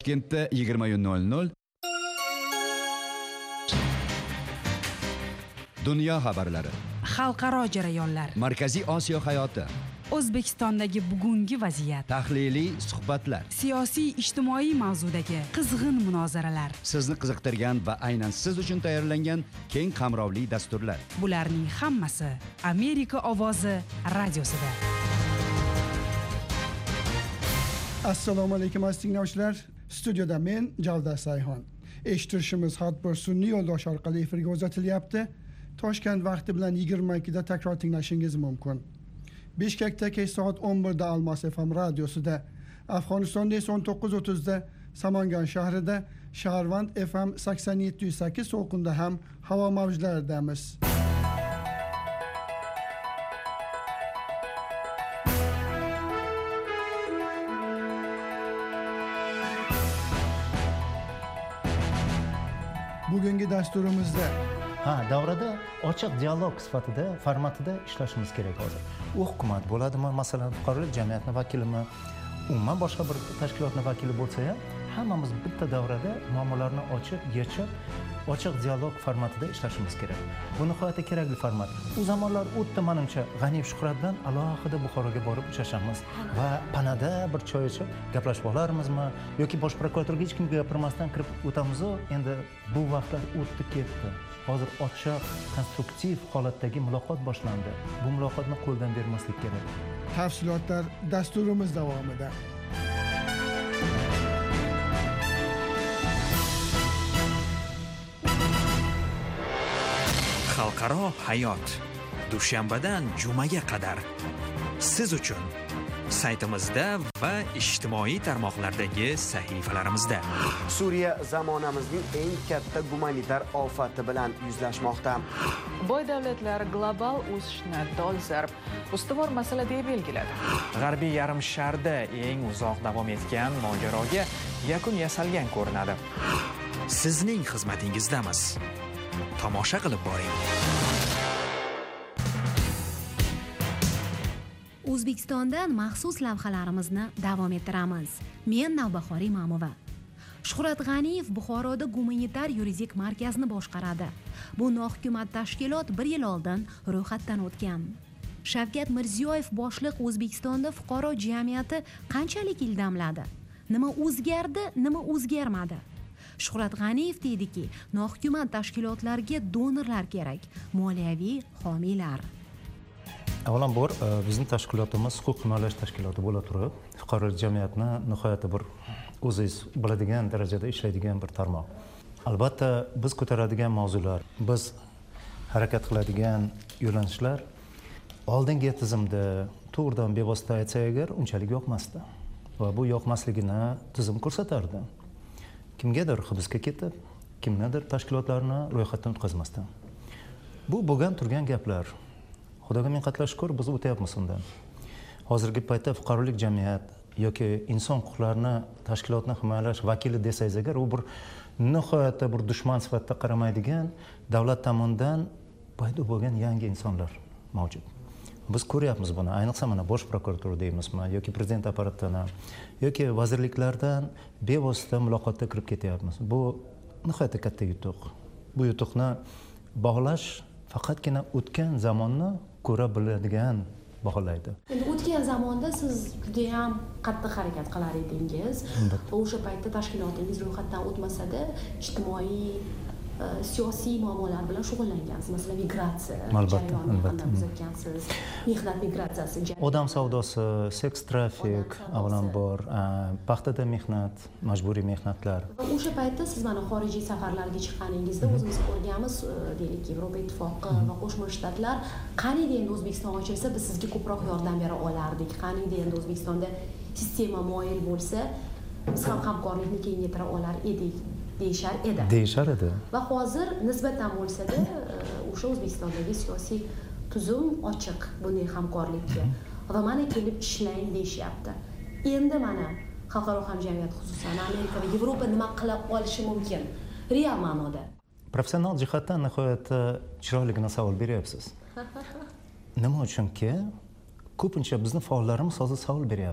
Toshkentda 20:00 Dunyo xabarlari, xalqaro jarayonlar, Markaziy Osiyo hayoti, O'zbekistondagi bugungi vaziyat, tahliliy suhbatlar, siyosiy ijtimoiy mavzudagi qizg'in munozaralar. sizni qiziqtirgan va aynan siz uchun tayyorlangan keng qamrovli dasturlar. Bularning hammasi Amerika ovozi radiosida. Assalomu alaykum aziz tinglovchilar. Studiyada men Javdar Sayxon. Eshittirishimiz har bir sun'iy yo'ldosh orqali efirga uzatilyapti. Toshkent vaqti bilan 22 da takror tinglashingiz mumkin. Bishkekda kech soat 11 da Almos FM radiosida, Afg'onistonda esa 19:30 da Samangan shahrida, Shaharvand FM 87.8 to'lqinda ham havo mavjlaridamiz. Bugungi dasturimizda davrada ochiq dialog sifatida, formatida ishlashimiz kerak hozir. U hukumat bo'ladimi, masalan, fuqarolik jamiyatning vakilimi, umuman boshqa bir tashkilotning vakili bo'lsa ham, hammamiz bitta davrada muammolarni ochib, yechib, ochiq dialog formatida ishlashimiz kerak. Bu nihoyatda kerakli format. U zamonlar o'tdi, menimcha, G'aniyev Shuhrat bilan alohida Buxoroga borib uchrashamiz va panada bir choy ichib gaplashib olarmizmi yoki bosh prokuraturaga hech kimga gapirmasdan kirib o'tamiz-ku. Endi bu vaqtlar o'tdi ketdi. Hozir ochiq, konstruktiv holatdagi muloqot boshlandi. Bu muloqotni qo'ldan bermaslik kerak. tafsilotlar dasturimiz davomida. Xalqaro hayot dushanbadan jumaga qadar siz uchun saytimizda va ijtimoiy tarmoqlardagi sahifalarimizda. Suriya zamonamizning eng katta gumanitar ofati bilan yuzlashmoqda. Boy davlatlar global o'sishni dolzarb ustuvor masala deb belgiladi. G'arbiy yarim sharda eng uzoq davom etgan mojaroga yakun yasalgan ko'rinadi. Sizning xizmatingizdamiz. Tomosha qilib boring. O'zbekistondan maxsus lavhalarimizni davom ettiramiz. Men Navbahoriy Ma'mova. Shuhrat G'aniyev Buxoroda gumanitar yuridik markazni boshqaradi. Bu nohukumat tashkilot 1 yil oldin ro'yxatdan o'tgan. Shavkat Mirziyoyev boshliq O'zbekistonda fuqaro jamiyati qanchalik ildamladi? Nima o'zgardi, nima o'zgarmadi? Shuhrat G'aniyev deydiki, nohukumat tashkilotlarga donorlar kerak, moliyaviy homiylar. Avvalambor bizning tashkilotimiz huquq himoyalash tashkiloti bo'la turib, fuqarolik jamiyatni nihoyatda bir o'zingiz biladigan darajada ishlaydigan bir tarmoq. Albatta, biz ko'taradigan mavzular, biz harakat qiladigan yo'nalishlar oldingi tizimda to'g'ridan bevosita aytsak agar unchalik yoqmasdi. Va bu yoqmasligini tizim ko'rsatardi. Kimgadir hibsga ketib, kimgadir tashkilotlarni ro'yxatdan o'tkazmasdan. Bu bo'lgan turgan gaplar. Xudoga ming qatla shukr, biz o'tyapmiz undan. Hozirgi paytda fuqarolik jamiyat yoki inson huquqlarini tashkilotni himoyalash vakili desangiz agar, u bir nihoyatda bir dushman sifatida qaramaydigan davlat tomonidan paydo bo'lgan yangi insonlar mavjud. Biz ko'ryapmiz buni, ayniqsa mana bosh prokuratura deymizmi yoki prezident apparatidan yoki vazirliklardan bevosita muloqotga kirib ketyapmiz. Bu nihoyatda katta yutuq. Bu yutuqni bog'lash faqatgina o'tgan zamonni ko'ra biladigan baholaydi. Endi o'tgan zamonda siz juda ham qattiq harakat qilar edingiz. O'sha paytda tashkilotingiz ro'yxatdan o'tmasa-da, ijtimoiy, siyosiy muammolar bilan shug'ullangansiz. Masalan, migratsiya jarayonini qanday kuzatgansiz? Mehnat migratsiyasi, odam savdosi, seks trafik, avvalambor, paxtada mehnat, majburiy mehnatlar. O'sha paytda siz mana xorijiy safarlarga chiqqaningizda o'zimiz ko'rganmiz, deylik, Yevropa Ittifoqi va Qo'shma Shtatlar qaniydi endi O'zbekiston ochilsa, biz sizga ko'proq yordam bera olardik. Qaniydi endi O'zbekistonda sistema moyil bo'lsa, biz ham hamkorlikni kengaytira olar edik. Deyishar edi. Va hozir nisbatan bo'lsa-da, o'sha O'zbekistondagi siyosiy tuzum ochiq bunday hamkorlikka. Va mana kelib ishlang deyishyapti. Endi mana xalqaro hamjamiyat, xususan Amerika va Yevropa nima qila olishi mumkin? Real ma'noda. Professional jihatdan nihoyatda chiroyligina savol beryapsiz. Nima uchunki, ko'pincha bizning faollarimiz hozir savol beryapti.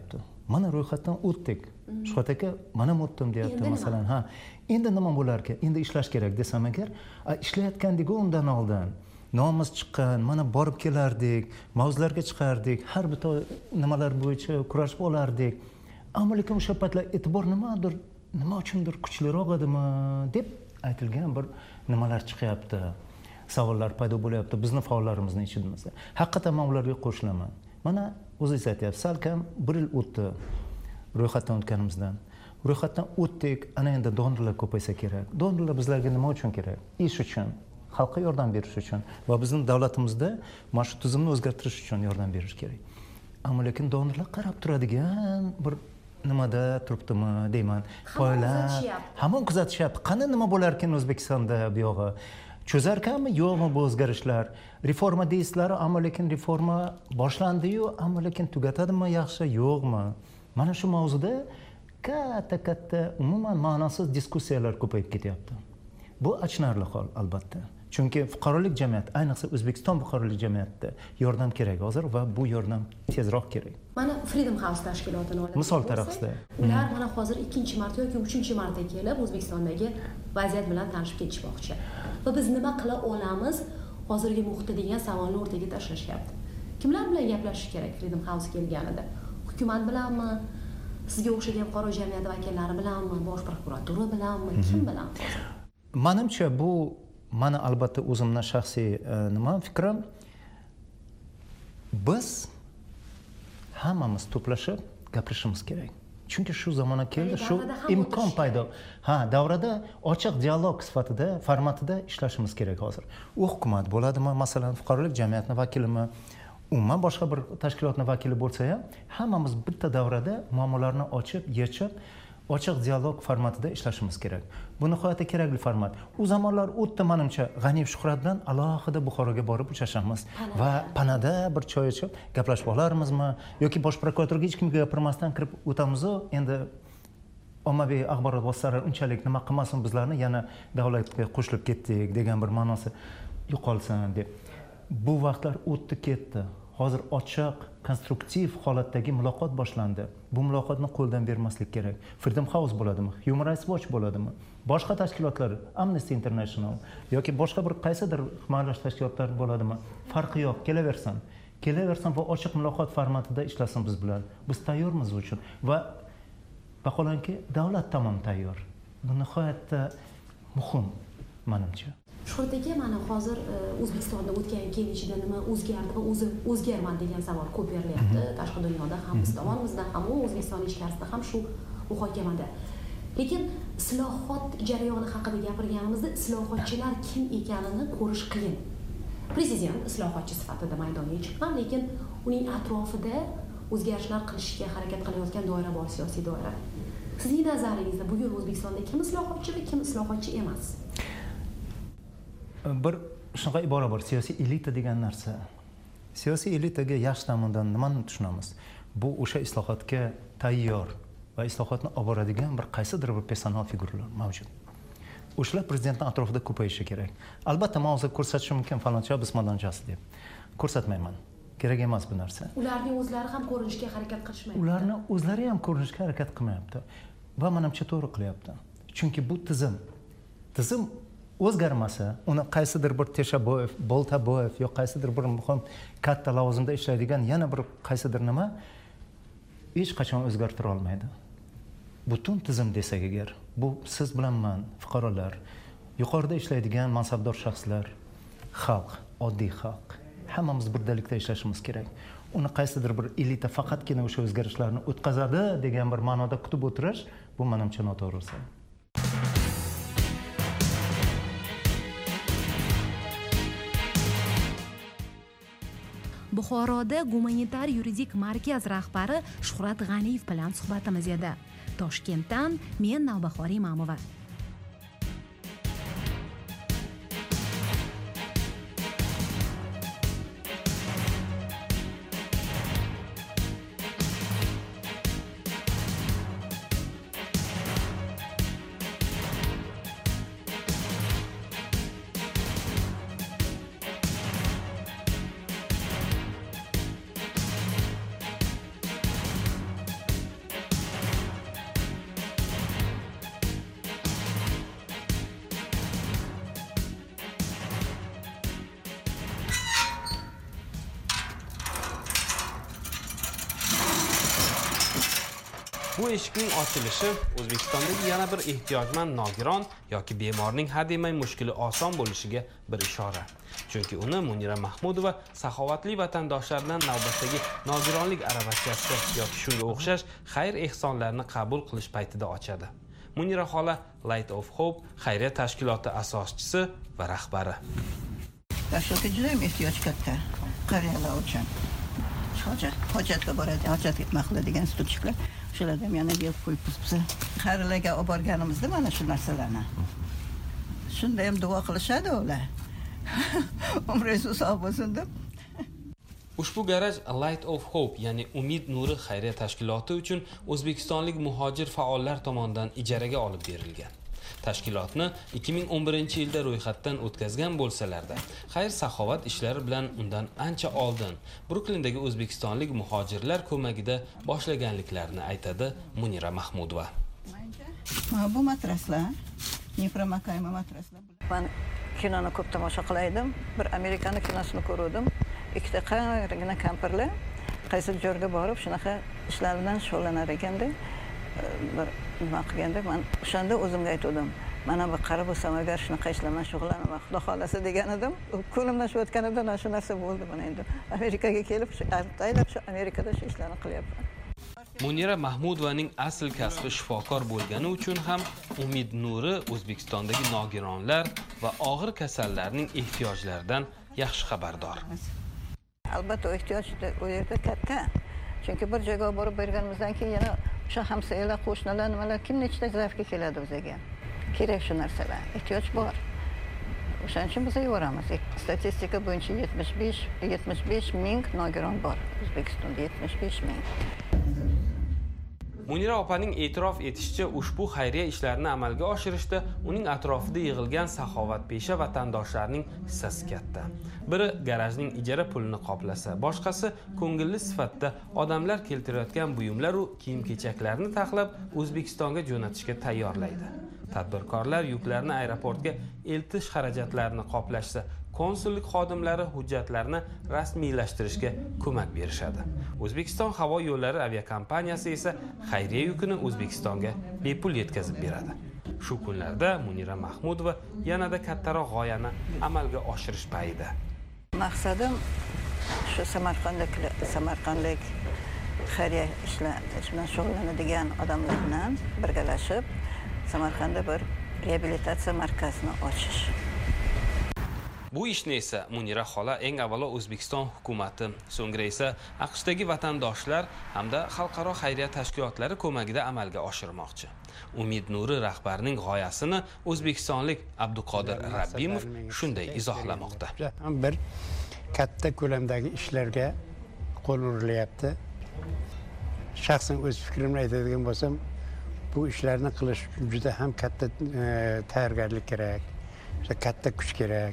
mana ro'yxatdan o'tdik. Shuhrat aka mana o'tdim deyapti masalan. Ha, endi nima bo'lar ekan? Endi ishlash kerak desam agar, ishlayotgandik undan oldin. Nomimiz chiqqan, mana borib kelardik, mavzularga chiqardik, har bitta nimalar bo'yicha kurashib olardik. Ammo lekin o'sha paytlar e'tibor nima uchundir kuchliroq edimi deb aytilgan bir nimalar chiqyapti. Savollar paydo bo'lyapti bizni faollarimizning ichida. Haqiqatan men ularga qo'shilaman. Mana o'zingiz aytyapsiz, salkam 1 yil o'tdi ro'yxatdan o'tganimizdan. Ro'yxatdan o'tdik, ana endi donorlar ko'paysa kerak. Donorlar bizlarga nima uchun kerak? Ish uchun, xalqqa yordam berish uchun va bizning davlatimizda mana shu tizimni o'zgartirish uchun yordam berish kerak. Ammo lekin donorlar qarab turadigan bir nimada turibdimi deyman. Qo'ylar hamon kuzatishyapti. Qani nima bo'lar ekan O'zbekistonda bu yog'i? Cho'zarkanmi yo'qmi bu o'zgarishlar? Reforma deysizlar, ammo lekin reforma boshlandi-yu, ammo lekin tugatadimi yaxshi, yo'qmi? Mana shu mavzuda katta umuman ma'nosiz diskussiyalar ko'payib ketyapti. Bu achinarli hol albatta. Chunki fuqarolik jamiyati, ayniqsa O'zbekiston fuqarolik jamiyatida yordam kerak hozir va bu yordam tezroq kerak. Mana Freedom House tashkilotini olamiz. Misol tarafida. Ular mana hozir 2-marta yoki 3-marta kelib O'zbekistondagi vaziyat bilan tanishib ketishmoqchi. Va biz nima qila olamiz hozirgi muhitda degan savolni o'rtaga tashlashyapti. Kimlar bilan gaplashish kerak Freedom House kelganida? Hukumat bilanmi? Sizga o'xshagan fuqaro jamiyati vakillari bilanmi? Bosh prokuratura bilanmi? Kim bilan? Menimcha bu mana albatta o'zimning shaxsiy nima fikrim, biz hammamiz to'plashib gapirishimiz kerak. Chunki shu zamona keldi, shu imkon paydo. Ha, davrada ochiq dialog sifatida, formatida ishlashimiz kerak hozir. U hukumat bo'ladimi, masalan, fuqarolik jamiyatining vakilimi, umuman boshqa bir tashkilotning vakili bo'lsa ham, hammamiz bitta davrada muammolarni ochib, yechib, ochiq dialog formatida ishlashimiz kerak. Bu nihoyatda kerakli format. U zamonlar o'tdi menimcha. G'aniyev Shuhrat bilan alohida Buxoroga borib uchrashamiz va panada bir choy ichib gaplashib olarmizmi yoki bosh prokuraturaga hech kimga gapirmasdan kirib o'tamiz-ku. Endi ommaviy axborot vositalari unchalik nima qilmasin bizlarni yana davlatga qo'shilib ketdik degan bir ma'nosi yo'qolsin deb. Bu vaqtlar o'tdi ketdi. Hozir ochiq, konstruktiv holatdagi muloqot boshlandi. Bu muloqotni qo'ldan bermaslik kerak. Freedom House bo'ladimi? Human Rights Watch bo'ladimi? Boshqa tashkilotlar, Amnesty International yoki boshqa bir qaysidir himoyalash tashkilotlari bo'ladimi? Farqi yo'q, kelaversin va ochiq muloqot formatida ishlasin biz bilan. Biz tayyormiz uchun va vaholanki davlat tomon tayyor. Bu nihoyatda muhim menimcha. Shuhrat aka, mana hozir O'zbekistonda o'tgan 2 yil ichida nima o'zgardi va o'zgarman degan savol ko'p berilyapti. Tashqi dunyoda ham biz tomonimizdan ham O'zbekiston ichkarisida ham shu muhokamada. Lekin islohot jarayoni haqida gapirganimizda islohotchilar kim ekanini ko'rish qiyin. Prezident islohotchi sifatida maydonga chiqqan, lekin uning atrofida o'zgarishlar qilishga harakat qilayotgan doira bor, siyosiy doira. Sizning nazaringizda bugun O'zbekistonda kim islohotchi va kim islohotchi emas? Bir shunaqa ibora bor, siyosiy elita degan narsa. Siyosiy elitaga yaxshi tomondan nimani tushunamiz? Bu o'sha islohotga tayyor va islohotni olib boradigan bir qaysidir bir personal figuralar mavjud. O'shalar prezidentning atrofida ko'payishi kerak. Albatta, men hozir ko'rsatishim mumkin faloncha bismodonchasi deb. Ko'rsatmayman. Kerak emas bu narsa. Ularning o'zlari ham ko'rinishga harakat qilishmayapti. Ularni o'zlari ham ko'rinishga harakat qilmayapti va menimcha to'g'ri qilyapti. Chunki bu tizim o'zgarmasa, uni qaysidir bir Teshaboyev, Boltaboyev yoki qaysidir bir muhim katta lavozimda ishlaydigan yana bir qaysidir nima hech qachon o'zgartira olmaydi. Butun tizim desak agar, bu siz bilan men, fuqarolar, yuqorida ishlaydigan mansabdor shaxslar, xalq, oddiy xalq, hammamiz birdalikda ishlashimiz kerak. Uni qaysidir bir elita faqatgina o'sha o'zgarishlarni o'tkazadi degan bir ma'noda kutib o'tirish, bu menimcha noto'g'ri. Buxoroda gumanitar yuridik markaz rahbari Shuhrat G'aniyev bilan suhbatimiz edi. Toshkentdan men Navbahor Imamova. Bu eshikning ochilishi O'zbekistondagi yana bir ehtiyojmand nogiron yoki bemorning hademay mushkuli oson bo'lishiga bir ishora. Chunki uni Munira Mahmudova saxovatli vatandoshlardan navbatdagi nogironlik aravachasi yoki shunga o'xshash xayr ehsonlarni qabul qilish paytida ochadi. Munira xola Light of Hope xayriya tashkiloti asoschisi va rahbari. Tashkilotga juda ham ehtiyoj katta. Qariyalar uchun. Hojatga boradi, hojat ketmoq qiladigan institutchilar. Shularga ham yana berib qo'yibmiz biz. Qarilarga olib borganimizda mana shu narsalarni. Shunda ham duo qilishadi ular. Umringiz uzoq bo'lsin deb. Ushbu garaj Light of Hope, ya'ni Umid nuri xayriya tashkiloti uchun o'zbekistonlik muhojir faollar tomonidan ijaraga olib berilgan. Tashkilotni 2011-yilda ro'yxatdan o'tkazgan bo'lsalarda, xayr-saxovat ishlari bilan undan ancha oldin Bruklindagi o'zbekistonlik muhojirlar ko'magida boshlaganliklarini aytadi Munira Mahmudova. Bu matraslar, Dnepr-Makayma matraslar. Men kinoni ko'p tomosha qilaydim. Bir Amerikani kinosini ko'rdim. Ikkita qaragina kampirlar qaysi joyga borib shunaqa ishlar bilan shug'ullanar ekanda, bir nima qilganda men o'shanda o'zimga aytdim. Mana bu qarab bo'lsam agar shunaqa ishlar bilan shug'ullanaman, Xudo xolasa degan edim. Ko'limdan shu o'tganida shu narsa bo'ldi mana endi. Amerikaga kelib shu aytib shu Amerikada shu ishlarni qilyapman. Munira Mahmudovaning asl kasbi shifokor bo'lgani uchun ham Umid nuri O'zbekistondagi nogironlar va og'ir kasallarning ehtiyojlaridan yaxshi xabardor. Albatta ehtiyoj u yerda katta. Chunki bir joyga borib berganimizdan keyin yana o'sha hamsoyalar, qo'shnilar nimalar kim nechta zaifga keladi o'ziga. Kerak shu narsalar. Ehtiyoj bor. O'shaning uchun biz yuboramiz. Statistika bo'yicha 75 ming nogiron bor. O'zbekistonda 75 ming. Munira opaning e'tirof etishicha, ushbu xayriya ishlarini amalga oshirishda uning atrofida yig'ilgan saxovatpesha vatandoshlarning hissasi katta. Biri garajning ijara pulini qoplasa, boshqasi ko'ngilli sifatida odamlar keltirayotgan buyumlar va kiyim-kechaklarni taxlab O'zbekistonga jo'natishga tayyorlaydi. Tadbirkorlar yuklarni aeroportga eltish xarajatlarini qoplashsa, konsullik xodimlari hujjatlarni rasmiylashtirishga ko'mak berishadi. O'zbekiston havo yo'llari aviakompaniyasi esa xayriya yukini O'zbekistonga bepul yetkazib beradi. Shu kunlarda Munira Mahmudova yanada kattaroq g'oyani amalga oshirish payida. Maqsadim shu Samarqandlik xayriya ishlar bilan shug'ullanadigan odamlar bilan birgalashib Samarqandda bir reabilitatsiya markazini ochish. Bu ishni esa Munira xola eng avvalo O'zbekiston hukumati, so'ngra esa AQShdagi vatandoshlar hamda xalqaro xayriya tashkilotlari ko'magida amalga oshirmoqchi. Umid nuri rahbarining g'oyasini o'zbekistonlik Abduqodir Rabbimov shunday izohlamoqda. Bir katta ko'lamdagi ishlarga qo'l urilyapti. Shaxsan o'z fikrimni aytadigan bo'lsam, bu ishlarni qilish juda ham katta tayyorgarlik kerak, katta kuch kerak.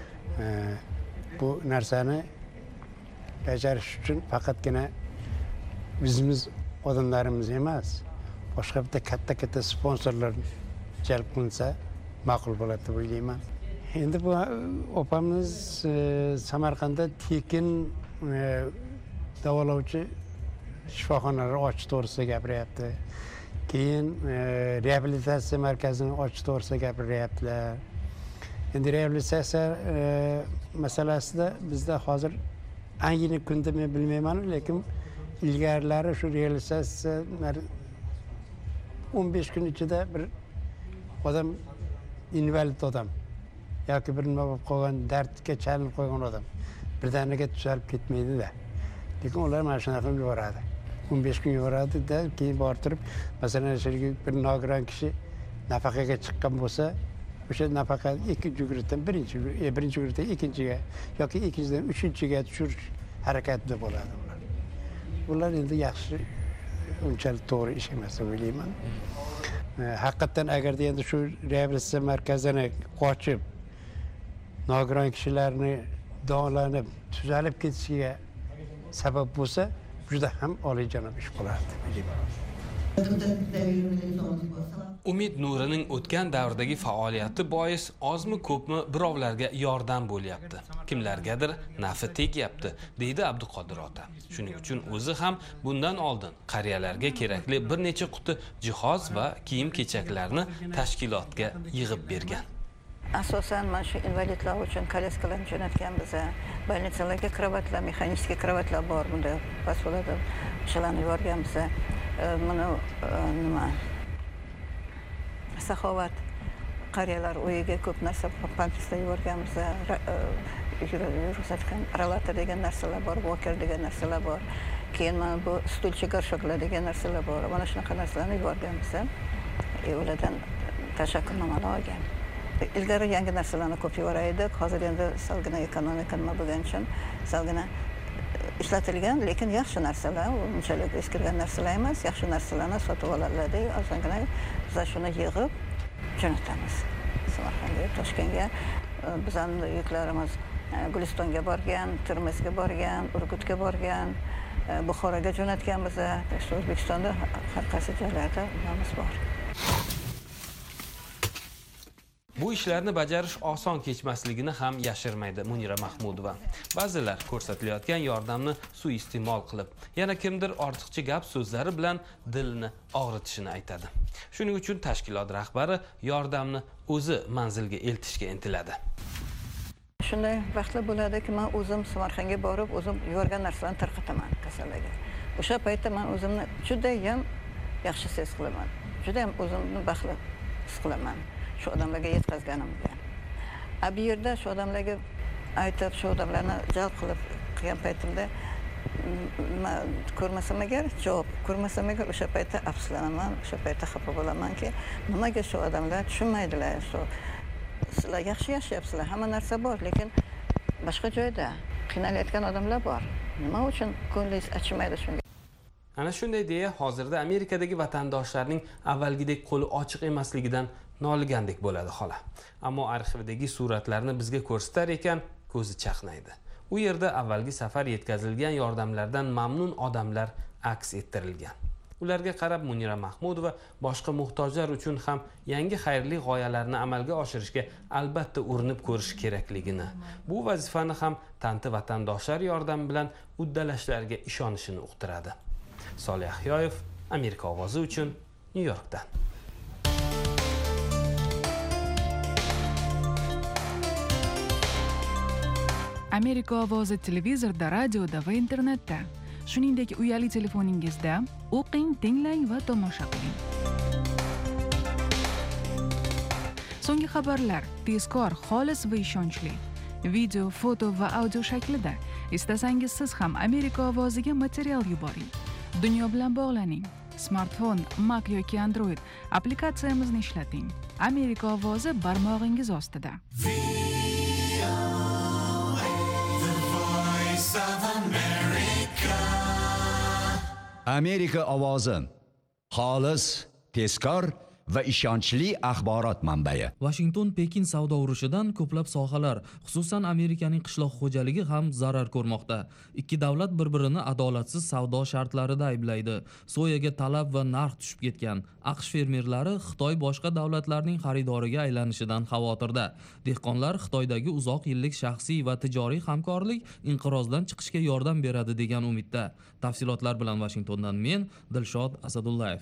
Bu narsani bajarish uchun faqatgina bizimiz odamlarimiz emas, boshqa bitta katta sponsorlar jalb qilinsa ma'qul bo'ladi deb o'ylayman. Endi bu opamiz Samarqandda tekin davolovchi shifoxonalar ochish to'g'risida gapiryapti. Keyin reabilitatsiya markazini ochish to'g'risida gapiryaptilar. Endi reabilitatsiya masalasida bizda hozir ayni kunda men bilmayman, lekin ilgarilari shu reabilitatsiya 15 kun ichida bir odam invalid odam yoki bir nima bo'lib qolgan, dardga chalinib qolgan odam birdaniga tuzalib ketmaydi-da. Lekin ular mana shunaqa qilib yuboradi. 15 kun yuboradi-da, keyin borib turib, masalan, bir nogiron kishi nafaqaga chiqqan bo'lsa, o'sha nafaqa ikkinchi guruhdan birinchi guruhdan ikkinchiga yoki ikkinchidan uchinchiga tushirish harakatida bo'ladi ular. Bular endi yaxshi, unchalik to'g'ri ish emas deb o'ylayman. Haqiqatan agarda endi shu reabilitatsiya markazini ochib, nogiron kishilarni davolanib, tuzalib ketishiga sabab bo'lsa, juda ham oliyjanob ish bo'lardi deb o'ylayman. Umid nurining o'tgan davrdagi faoliyati bois ozmi ko'pmi birovlarga yordam bo'lyapti. Kimlargadir nafi tegyapti, deydi Abduqodir ota. Shuning uchun o'zi ham bundan oldin qariyalarga kerakli bir necha quti jihoz va kiyim-kechaklarni tashkilotga yig'ib bergan. Asosan mana shu invalidlar uchun kolyaskalarni jo'natganmiz. Больницаlarga kravatlar, mexanik kravatlar bor, bunda pasolada o'shalarni yuborganmiz. Mana nima? Saxovat qariyalar uyiga ko'p narsa pampaslar yuborganmiz. Yurusatgan rollator degan narsalar bor, walker degan narsalar bor. Keyin mana bu stulchi gorshoklar degan narsalar bor. Mana shunaqa narsalarni yuborganmiz. Ulardan tashakkurnomalar olgan. Ilgari yangi narsalarni ko'p yuborar edik. Hozir endi salgina ekonomika nima bo'lgani uchun salgina ishlatilgan, lekin yaxshi narsalar, unchalik eskirgan narsalar emas, yaxshi narsalarni sotib oladilar. Ozgina biz shuni yig'ib jo'natamiz. Samarqandga, Toshkentga bizning yuklarimiz Gulistonga borgan, Termizga borgan, Urgutga borgan, Buxoroga jo'natganmiz. O'zbekistonda har qaysi joylarda namiz bor. Bu ishlarni bajarish oson kechmasligini ham yashirmaydi Munira Mahmudova. Ba'zilar ko'rsatilayotgan yordamni suiiste'mol qilib, yana kimdir ortiqcha gap so'zlari bilan dilni og'ritishini aytadi. Shuning uchun tashkilot rahbari yordamni o'zi manzilga eltishga intiladi. Shunday vaqtlar bo'ladiki, men o'zim Samarqandga borib, o'zim yuborgan narsalarni tarqataman kasallarga. O'sha paytda men o'zimni juda ham yaxshi his qilaman. Juda ham o'zimni baxtli his qilaman. Shu odamlarga yetkazganimga. Bu yerda shu odamlarga aytib, shu odamlarni jalb qilib qilgan paytimda ko'rmasam agar, javob ko'rmasam agar o'sha paytda afsuslanaman, o'sha paytda xafa bo'lamanki, nimaga shu odamlar tushunmaydilar, shu sizlar yaxshi yashayapsizlar, hamma narsa bor, lekin boshqa joyda qiynalayotgan odamlar bor. Nima uchun ko'nglingiz achimaydi shunga? Ana shunday deya hozirda Amerikadagi vatandoshlarning avvalgidek qo'li ochiq emasligidan noligandek bo'ladi xola. Ammo arxivdagi suratlarni bizga ko'rsatar ekan, ko'zi chaqnaydi. U yerda avvalgi safar yetkazilgan yordamlardan mamnun odamlar aks ettirilgan. Ularga qarab Munira Mahmudova boshqa muhtojlar uchun ham yangi xayrli g'oyalarni amalga oshirishga albatta urinib ko'rish kerakligini, bu vazifani ham tanti vatandoshlar yordami bilan uddalashlariga ishonishini uqtiradi. Solih Ahyoyev, Amerika ovozi uchun Nyu-Yorkdan. Amerika ovozi televizorda, radioda va internetda. Shuningdek, uyali telefoningizda o'qing, tinglang va tomosha qiling. So'nggi xabarlar tezkor, xolis va ishonchli. Video, foto va audio shaklida. Istasangiz siz ham Amerika ovoziga material yuboring. Dunyo bilan bog'laning. Smartfon, Mac yoki Android applikatsiyamizni ishlating. Amerika ovozi barmog'ingiz ostida. Amerika ovozi. Xolis, tezkor va ishonchli axborot manbai. Washington-Pekin savdo urushidan ko'plab sohalar, xususan Amerikaning qishloq xo'jaligi ham zarar ko'rmoqda. Ikki davlat bir-birini adolatsiz savdo shartlarida ayblaydi. Soyaga talab va narx tushib ketgan. AQSh fermerlari Xitoy boshqa davlatlarning xaridoriga aylanishidan xavotirda. Dehqonlar Xitoydagi uzoq yillik shaxsiy va tijoriy hamkorlik inqirozdan chiqishga yordam beradi degan umidda. Tafsilotlar bilan Washingtondan men Dilshod Asadullayev.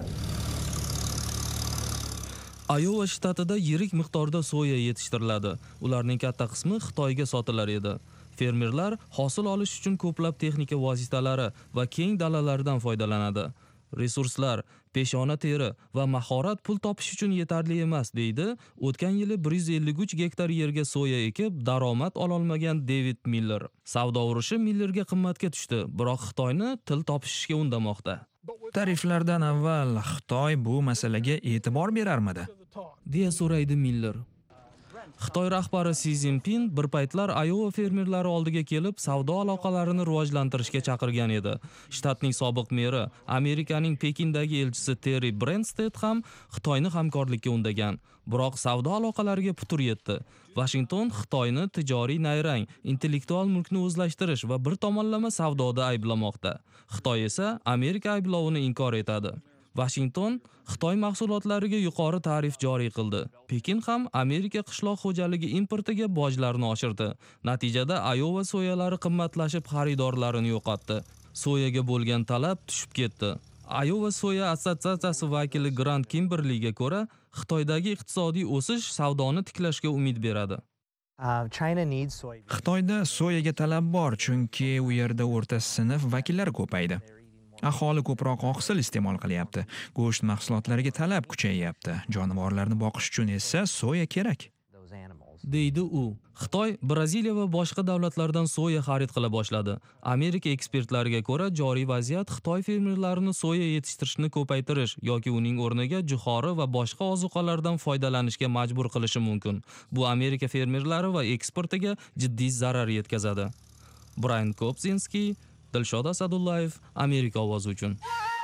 Iowa shtatida yirik miqdorda soya yetishtiriladi. Ularning katta qismi Xitoyga sotilar edi. Fermerlar hosil olish uchun ko'plab texnika vositalari va keng dalalardan foydalanadi. Resurslar, peshona teri va mahorat pul topish uchun yetarli emas, deydi o'tgan yili 153 gektar yerga soya ekib daromad ololmagan David Miller. Savdo urushi Millerga qimmatga tushdi, biroq Xitoyni til topishishga undamoqda. Tariflardan avval Xitoy bu masalaga e'tibor berarmidi? deya so'raydi Miller. Xitoy rahbari Xi Jinping bir paytlar Iowa fermerlari oldiga kelib savdo aloqalarini rivojlantirishga chaqirgan edi. Shtatning sobiq meri, Amerikaning Pekindagi elchisi Terry Branstad ham Xitoyni hamkorlikka undagan. Biroq savdo aloqalariga putur yetdi. Washington Xitoyni tijoriy nayrang, intellektual mulkni o'zlashtirish va bir tomonlama savdoda ayblamoqda. Xitoy esa Amerika ayblovini inkor etadi. Washington Xitoy mahsulotlariga yuqori tarif joriy qildi. Pekin ham Amerika qishloq xo'jaligi importiga bojlarni oshirdi. Natijada Iowa soyalari qimmatlashib xaridorlarini yo'qotdi. Soyaga bo'lgan talab tushib ketdi. Iowa soya assotsiatsiyasi vakili Grant Kimberliga ko'ra, Xitoydagi iqtisodiy o'sish savdoni tiklashga umid beradi. Xitoyda soyaga talab bor, chunki u yerda o'rta sinf vakillari ko'paydi. Aholi ko'proq oqsil iste'mol qilyapti. Go'sht mahsulotlariga talab kuchayyapti. Jonivorlarni boqish uchun esa soya kerak, deydi u. Xitoy Braziliya va boshqa davlatlardan soya xarid qila boshladi. Amerika ekspertlariga ko'ra, joriy vaziyat Xitoy fermerlarini soya yetishtirishni ko'paytirish yoki uning o'rniga jo'xori va boshqa ozuqalardan foydalanishga majbur qilishi mumkin. Bu Amerika fermerlari va eksportiga jiddiy zarar yetkazadi. Brian Kopzinski, Dilshod Asadullayev, Amerika ovozi uchun.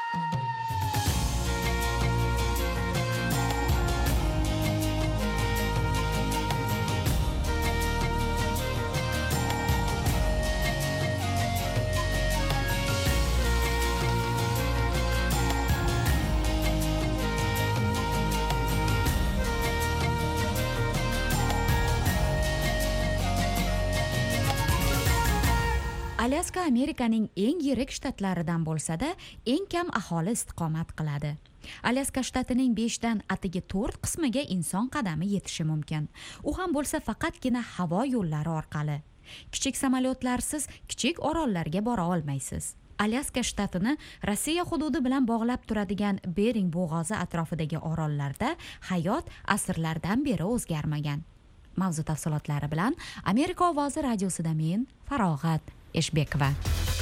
Alyaska Amerikaning eng yirik shtatlaridan bo'lsa-da, eng kam aholi istiqomat qiladi. Alyaska shtatining 5 dan atigi 4 qismiga inson qadami yetishi mumkin. U ham bo'lsa faqatgina havo yo'llari orqali. Kichik samolyotlarsiz kichik orollarga bora olmaysiz. Alyaska shtatini Rossiya hududi bilan bog'lab turadigan Bering bo'g'ozi atrofidagi orollarda hayot asrlardan beri o'zgarmagan. Mavzu tafsilotlari bilan Amerika ovozi radiosida men Farog'at Eshbekova.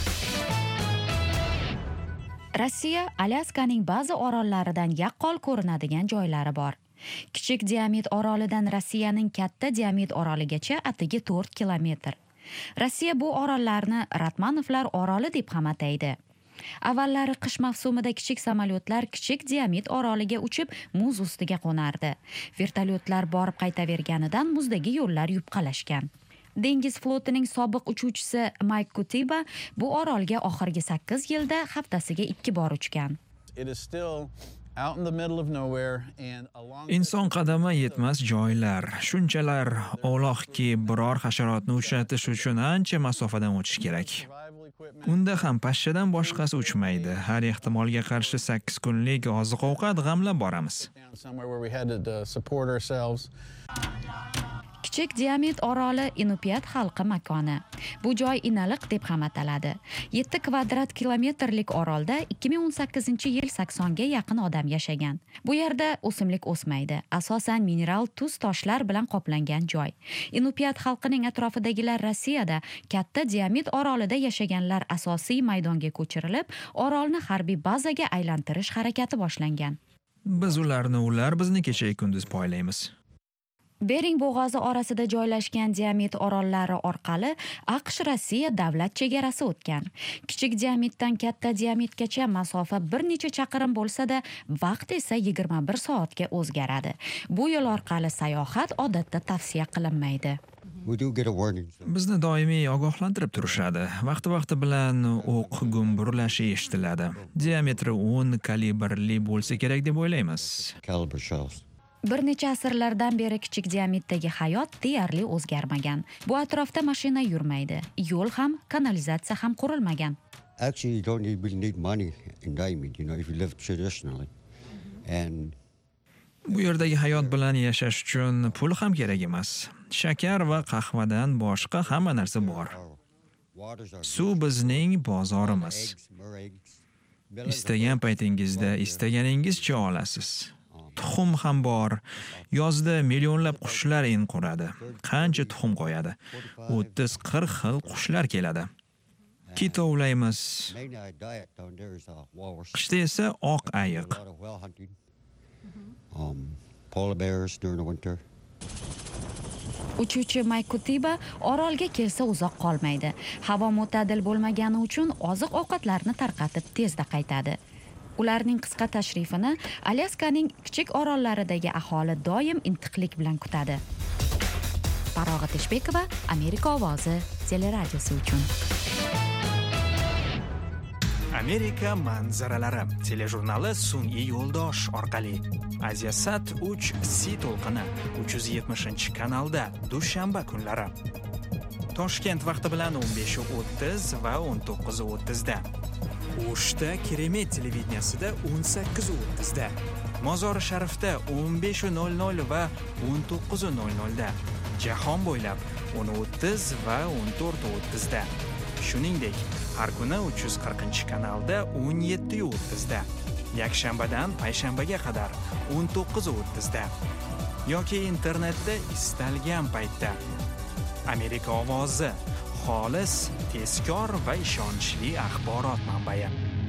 Rossiya Alyaskaning ba'zi orollaridan yaqqol ko'rinadigan joylari bor. Kichik Diamit orolidan Rossiyaning katta Diamit oroligacha atigi 4 kilometr. Rossiya bu orollarni Ratmanovlar oroli deb ham ataydi. Avvallari qish mavsumida kichik samolyotlar kichik Diamit oroliga uchib muz ustiga qo'nardi. Vertolyotlar borib qaytaverganidan muzdagi yo'llar yupqalashgan. Dengiz flotining sobiq uchuvchisi Mike Kutiba bu orolga oxirgi 8 yilda haftasiga 2 bor uchgan. Inson qadami yetmas joylar, shunchalar o'loqki biror hasharotni uchratish uchun ancha masofadan o'tish kerak. Unda ham pashshadan boshqasi uchmaydi. Har ehtimolga qarshi 8 kunlik oziq-ovqat g'amlab boramiz. Kichik Diamit oroli Inupiat xalqi makoni. Bu joy Inaliq deb ham ataladi. 7 kvadrat kilometrlik orolda 2018-yil 80 ga yaqin odam yashagan. Bu yerda o'simlik o'smaydi. Asosan mineral tuz toshlar bilan qoplangan joy. Inupiat xalqining atrofidagilar Rossiyada katta Diamit orolida yashaganlar asosiy maydonga ko'chirilib, orolni harbiy bazaga aylantirish harakati boshlangan. Biz ular bizni kecha kunduz poylaymiz. Bering bo'g'ozi orasida joylashgan Diamit orollari orqali AQSh Rossiya davlat chegarasi o'tgan. Kichik Diamitdan katta Diamitgacha masofa bir necha chaqirim bo'lsa-da, vaqt esa 21 soatga o'zgaradi. Bu yo'l orqali sayohat odatda tavsiya qilinmaydi. Bizni doimiy ogohlantirib turishadi. Vaqti bilan o'q gumburlashi eshitiladi. Diametri 10 kalibrli bo'lsa kerak deb o'ylaymiz. Bir necha asrlardan beri kichik Diamitdagi hayot deyarli o'zgarmagan. Bu atrofda mashina yurmaydi. Yo'l ham, kanalizatsiya ham qurilmagan. Actually, you don't really need money in Diamit, if you live traditionally. Bu yerdagi hayot bilan yashash uchun pul ham kerak emas. Shakar va qahvadan boshqa hamma narsa bor. Suv bizning bozorimiz. Istagan paytingizda istaganingizcha olasiz. Tuxum ham bor. Yozda millionlab qushlar in quradi. Qancha tuxum qo'yadi? 30-40 xil qushlar keladi. Kit ovlaymiz. Qishda esa oq ayiq. Polar bears during the winter. Uchuvchi Mike Kutiba orolga kelsa uzoq qolmaydi. Havo mo'tadil bo'lmagani uchun oziq-ovqatlarni tarqatib tezda qaytadi. Ularning qisqa tashrifini Alyaskaning kichik orollaridagi aholi doim intiqlik bilan kutadi. Farog'at Eshbekova, Amerika ovozi teleradiosi uchun. Amerika manzaralari telejurnali sun'iy yo'ldosh orqali Asiasat 3 C to'lqini 370 kanalda dushanba kunlari. Toshkent vaqti bilan 15:30 va 19:30 da. O'shda Keremet televideniyasida 18:30 da. Mozori Sharifda 15:00 va 19:00 da. Jahon bo'ylab 10:30 va 14:30 da. Shuningdek, har kuni 340-kanalda 17:30 da. Yakshanbadan payshanbaga qadar 19:30 da. Yoki internetda istalgan paytda. Amerika ovozi, xolis, tezkor va ishonchli axborot manbai.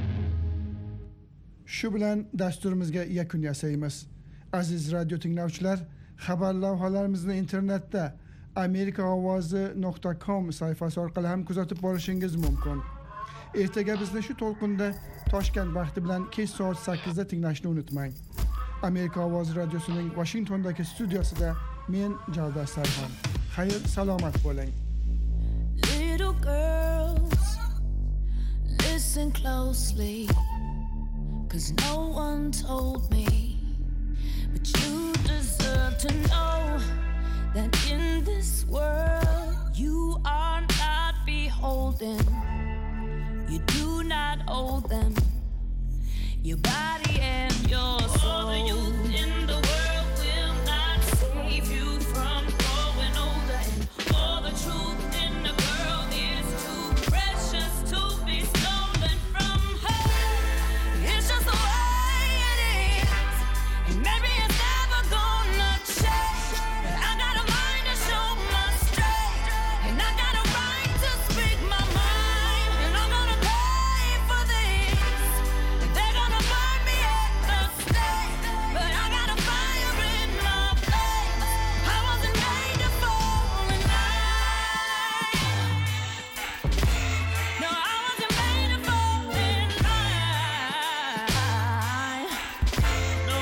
Shu bilan dasturimizga yakun yasaymiz. Aziz radio tinglovchilar, xabar lavhalarimizni internetda amerikaovozi.com sayfasi orqali ham kuzatib borishingiz mumkin. Ertaga bizni shu to'lqinda Toshkent vaqti bilan kech soat 8 da tinglashni unutmang. Amerika ovozi radiosining Washingtondagi studiosida men Javdar Sayhon. Xayr, salomat bo'ling. Little girls, listen closely, 'cause no one told me, but you deserve to know that in this world you are not beholden. You do not owe them your body and your soul. All the youth in the world will not save you from growing older, and all the truth in the girl is too precious to be stolen from her. It's just the way it is, and maybe it's never gonna change. But I got a mind to show my strength, and I got a right to speak my mind, and I'm gonna pay for this. And they're gonna burn me at the stake, but I got a fire in my veins. I wasn't made to fall in line. No, I wasn't made to fall in line. No.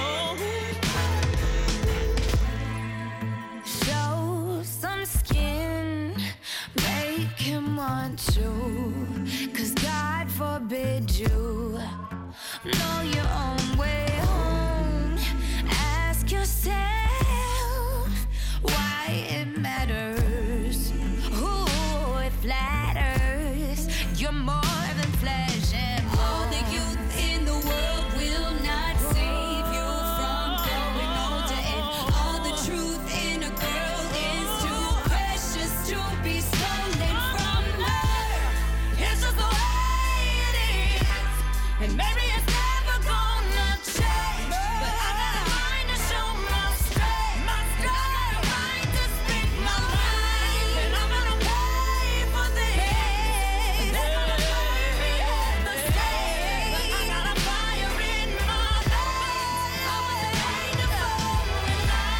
Show some skin, make him want you, 'cause God forbid you know your own way home. Ask yourself why it matters. Ooh, it flatters. You're more than flesh and blood. All the youth in the world will not save you from growing older, and all the truth in a girl is too precious to be stolen from her. It's just the way it is, and maybe it's never gonna change. But I got a mind to show my strength. I got a right to speak my mind, and I'm gonna pay for this. They're gonna burn me at the stake, but I got a fire in my veins. I wasn't made to fall in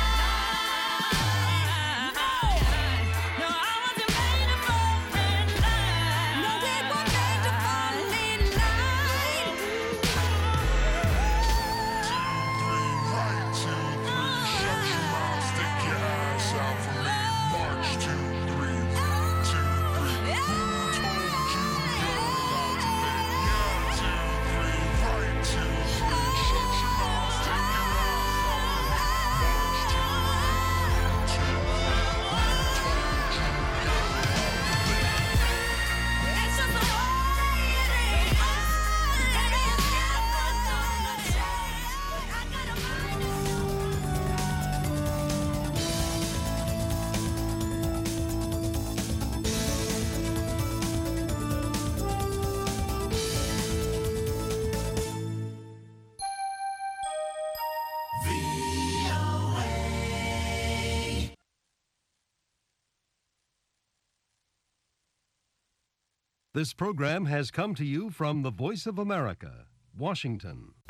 line. No, I wasn't made to fall in line. No, we were made to fall in line. It's just the way it is. Maybe it's never gonna change. I got a mind. This program has come to you from the Voice of America, Washington.